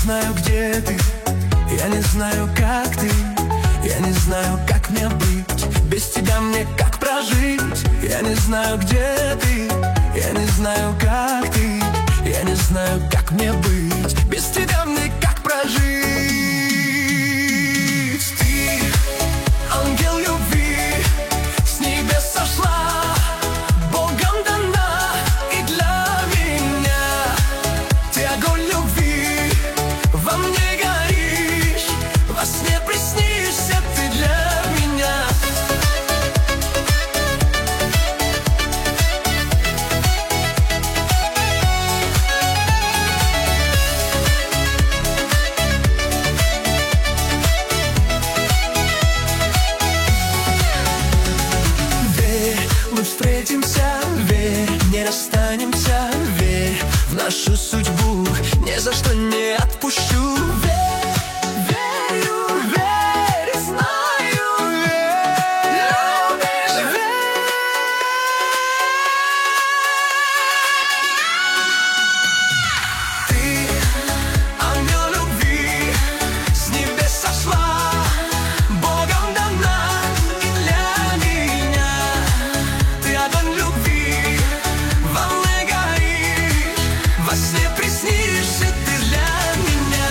знаю, где ты, я не знаю, как ты, я не знаю, как мне быть, без тебя мне как прожить. Я не знаю, где ты, я не знаю, как ты, я не знаю, как мне быть, без тебя мне как прожить. Ты ангел любви, с небес сошла, Богом дана, и для меня ты огонь любви, во мне горишь, во сне приснишься ты для меня. Мы встретимся, верь, не расстанемся, верь в нашу судьбу, ни за что не отпущу. Верь, верю, верь, и знаю, верь, любишь, верь. Ты ангел любви, с небес сошла, Богом дана, и для меня ты огонь любви, во мне горишь, во сне приснишься ты для меня.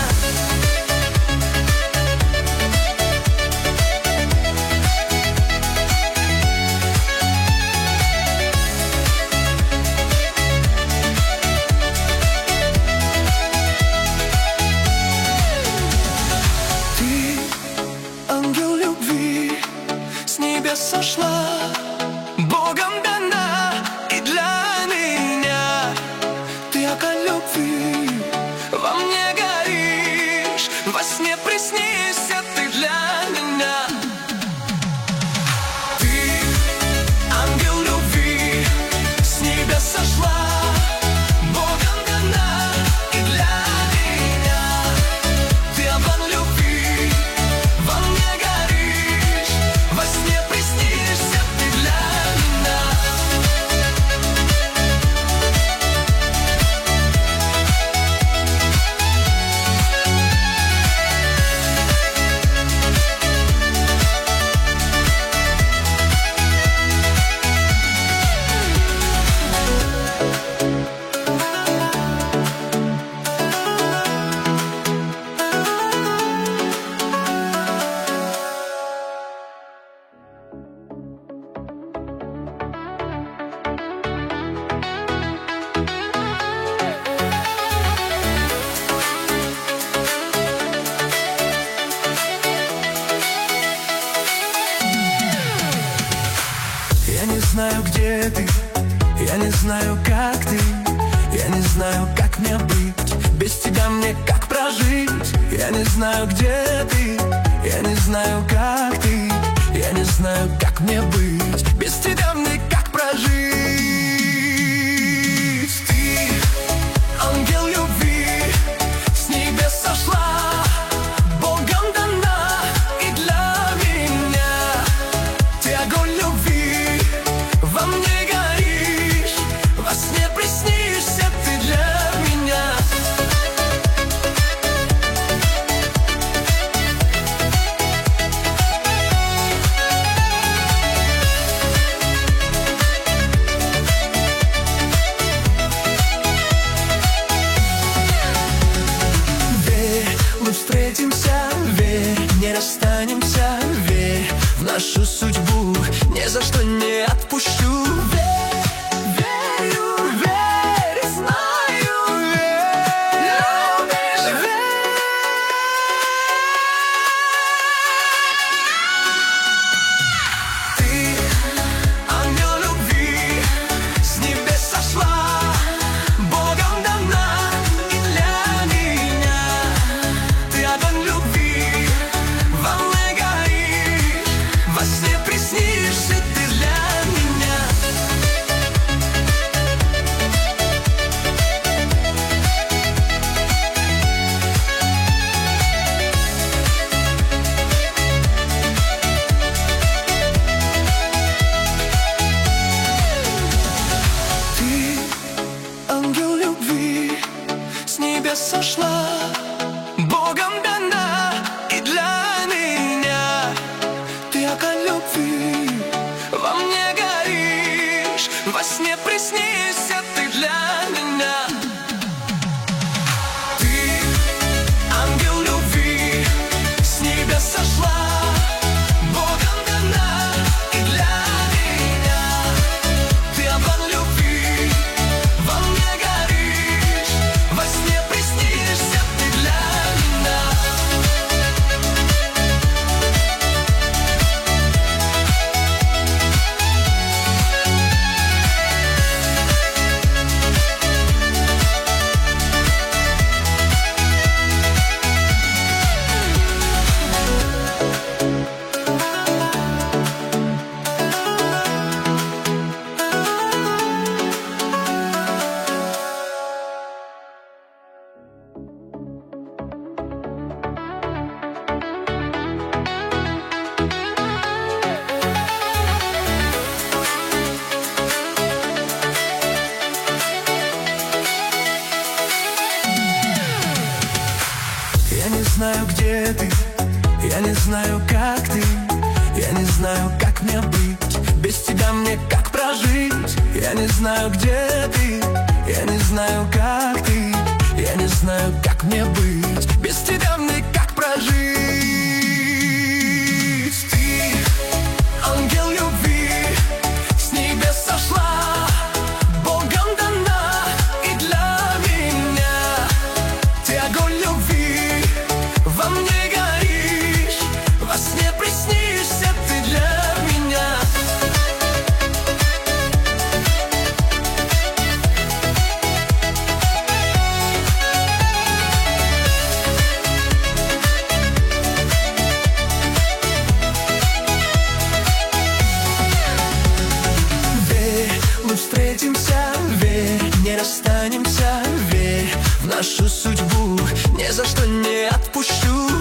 Ты ангел любви, с небес сошла, Богом дана, и для меня ты огонь любви, во мне горишь, во сне приснишься ты для меня. Ты ангел любви, с небес сошла, Богом дана, и для меня ты огонь любви, во мне горишь, во сне приснишься ты для меня. Я не знаю, где ты, я не знаю, как ты, я не знаю, как мне быть, без тебя мне как прожить. Я не знаю, где ты, я не знаю, как ты, я не знаю, как мне быть, без тебя мне как прожить. Ты ангел любви, с небес сошла, Богом дана, и для меня ты огонь любви, во мне горишь, во сне приснишься ты для меня. Верь, мы встретимся, верь, не расстанемся, верь в нашу судьбу, ни за что не отпущу. Верь, верю, верь, и знаю, верь, любишь, верь. Ты ангел любви, с небес сошла, Богом дана, и для меня ты огонь любви, во мне горишь, во сне приснишься ты для меня. Ты ангел любви, с небес сошла, Богом дана и для меня. Ты огонь любви, во мне горишь, во сне приснишься ты для меня. Ты ангел любви, с небес сошла, Богом дана и для меня. Ты огонь любви, во мне горишь, во сне приснишься ты для меня. Я не знаю, где ты, я не знаю, как ты, я не знаю, как мне быть, без тебя мне как прожить. Я не знаю, где ты, я не знаю, как ты, я не знаю, как мне быть, без тебя мне как прожить. Ты ангел любви, с небес сошла, Богом дана и для меня. Ты огонь любви, во мне горишь, во сне приснишься ты для меня. Верь, мы встретимся, верь, не расстанемся, верь в нашу судьбу, ни за что не отпущу.